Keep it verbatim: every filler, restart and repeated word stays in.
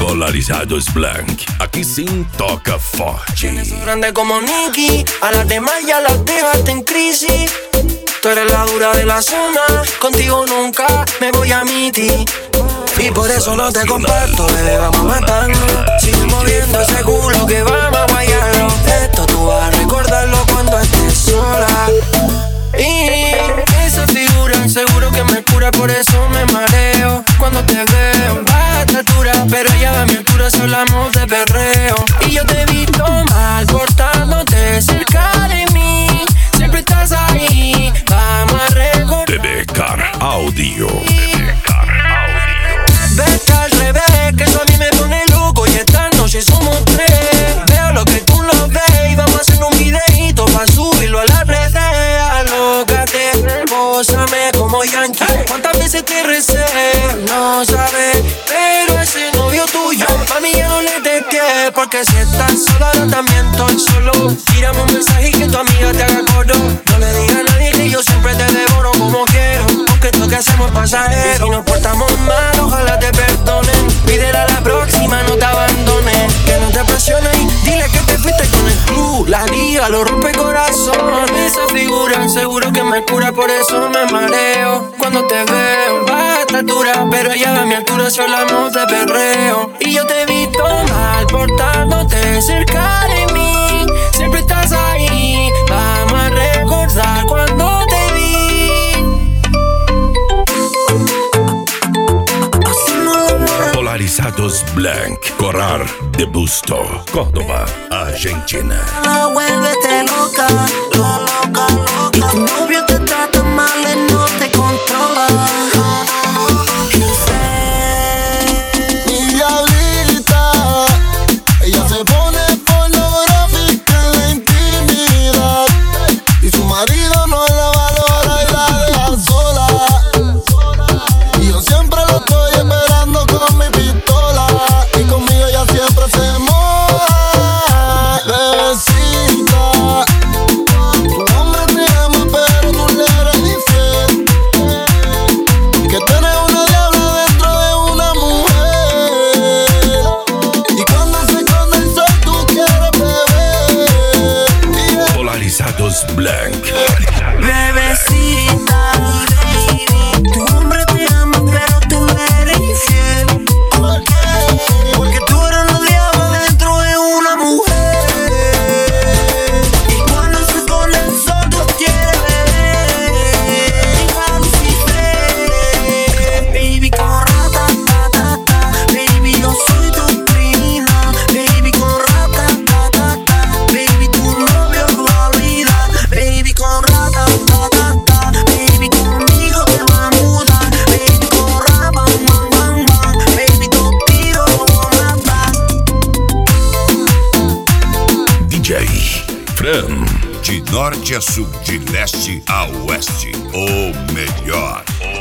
Polarizados Blanc, aquí sin toca forte. Grande como Nicky, a las demás ya las dejaste en crisis. Tú eres la dura de la zona, contigo nunca me voy a mitir. Y por eso no te comparto, bebé, vamos a matarnos. Sigue moviendo ese culo que vamos a guayarlo. Esto tú vas a recordarlo cuando estés sola. Y esa figura seguro que me cura, por eso me mareo cuando te veo. Baja estatura, pero ya a mi altura si hablamos de perreo. Y yo te he visto mal portándote cerca de mí. Siempre estás ahí, vamos a recordar. T V Car Audio. Vete al revés, que eso a mí me pone loco. Y esta noche somos tres. Veo lo que tú no ves y vamos a hacer un videito pa' subirlo a la red. Alócate, gózame como Yankee. ¿Cuántas veces te recé? No sabes, pero ese novio tuyo, mami, ya no le texté. Porque si estás sola, yo también estoy solo. Tírame un mensaje y que tu amiga te haga coro. No le digas a nadie que yo siempre te devoro como quiero. Porque esto que hacemos es pasajero. Si nos portamos mal, ojalá te perdonen. Pídele a la próxima, no te abandones. Que no te presiones y dile que te fuiste con el club. La liga lo rompe corazón. Esa figura seguro que me cura, por eso me mareo cuando te veo. Baja estatura, pero ya a mi altura si hablamos de perreo. Y yo te he visto mal portándote cerca de mí. Siempre estás ahí, vamos a recordar cuando te vi. Polarizados Blanc, Corral de Busto, Córdoba, Argentina. No, vuélvete loca, loca, loca. Y tu novio te trata mal y no te controla. Mi diablita, ella se pone pornográfica en la intimidad. Y su marido no la valora y la deja sola. Y yo siempre lo estoy esperando con mi pistola. Y conmigo ella siempre se moja. Bebecita, tu hombre te ama pero tú le eres infiel. Que tienes una diabla dentro de una mujer. Y cuando se esconde el sol tú quieres beber. Yeah. Polarizados Blanc. Bebecita, tu hombre te ama pero tú le eres infiel. ¿Por qué? Porque tú eres una diabla dentro de una mujer. Y cuando se pone el sol tú quieres beber. A Lucifer, baby, con rata, ta, ta, ta. Baby, yo soy tu criminal. Baby, con rata, ta, ta, ta. Baby, tu novio lo olvida. Baby, con rata, ta, ta, ta. Baby, conmigo te va a mudar. Baby, con rata, bang, bang, bang, bang. Baby, tu tiro lo voy a matar. D J Fran. De norte a sul, de leste a oeste, o melhor.